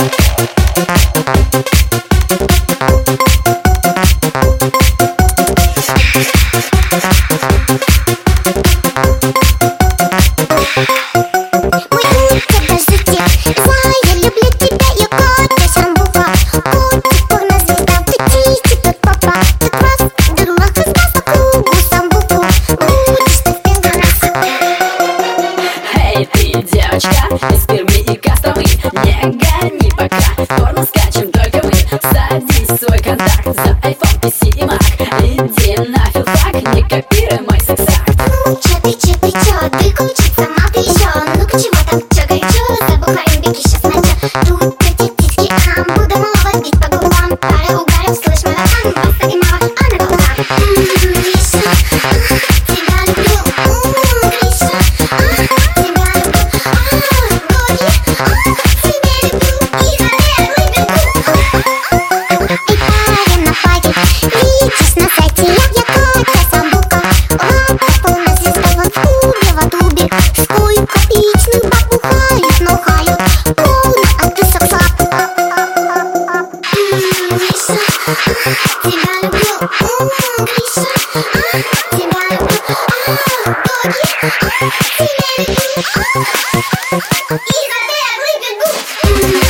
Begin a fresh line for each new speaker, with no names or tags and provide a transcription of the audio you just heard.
Из Перми и Костромы. Не гони пока, порно скачем только мы. Садись в свой контакт за iPhone, PC и Mac. Иди на филфак, не копируй мой секс-акт.
Ну чё ты, ты ключица, сама ты ещё. Ну-ка чего так, чё горячо, забухаем, беги щас ночью. Тут эти птички, буду малого бить по губам. Пара угаров, слышь, марафон, баста и мама, а на головах. Гриша, тебя люблю, Гриша, тебя люблю, Гоги, тебя люблю, и халеру бегу. И парень на фаге, видишь на сайте, я Катя Самбука. Полная звезда в клубе, в Адубе. Сколько эпичных баб бухают, но хают полно отписок слаб. Гриша, тебя люблю, Гриша, тебя люблю, Гоги, тебя люблю, и халеру бегу.